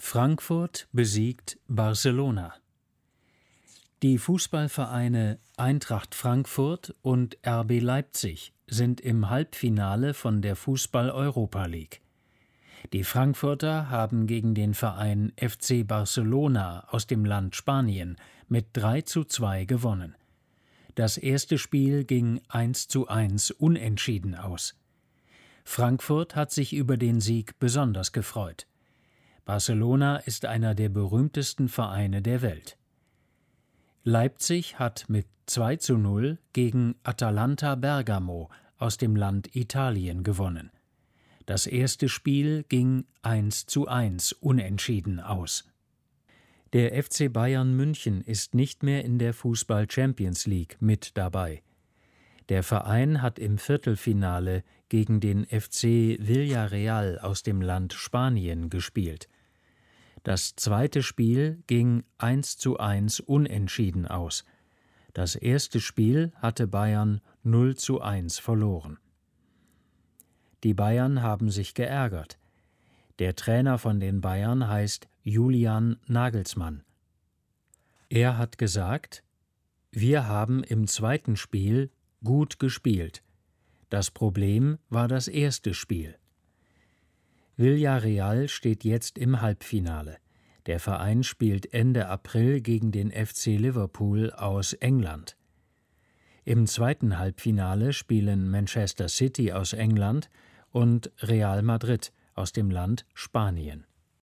Frankfurt besiegt Barcelona. Die Fußballvereine Eintracht Frankfurt und RB Leipzig sind im Halbfinale von der Fußball-Europa League. Die Frankfurter haben gegen den Verein FC Barcelona aus dem Land Spanien mit 3:2 gewonnen. Das erste Spiel ging 1:1 unentschieden aus. Frankfurt hat sich über den Sieg besonders gefreut. Barcelona ist einer der berühmtesten Vereine der Welt. Leipzig hat mit 2:0 gegen Atalanta Bergamo aus dem Land Italien gewonnen. Das erste Spiel ging 1:1 unentschieden aus. Der FC Bayern München ist nicht mehr in der Fußball-Champions League mit dabei. Der Verein hat im Viertelfinale gegen den FC Villarreal aus dem Land Spanien gespielt. Das zweite Spiel ging 1:1 unentschieden aus. Das erste Spiel hatte Bayern 0:1 verloren. Die Bayern haben sich geärgert. Der Trainer von den Bayern heißt Julian Nagelsmann. Er hat gesagt: „Wir haben im zweiten Spiel gut gespielt. Das Problem war das erste Spiel." Villarreal steht jetzt im Halbfinale. Der Verein spielt Ende April gegen den FC Liverpool aus England. Im zweiten Halbfinale spielen Manchester City aus England und Real Madrid aus dem Land Spanien.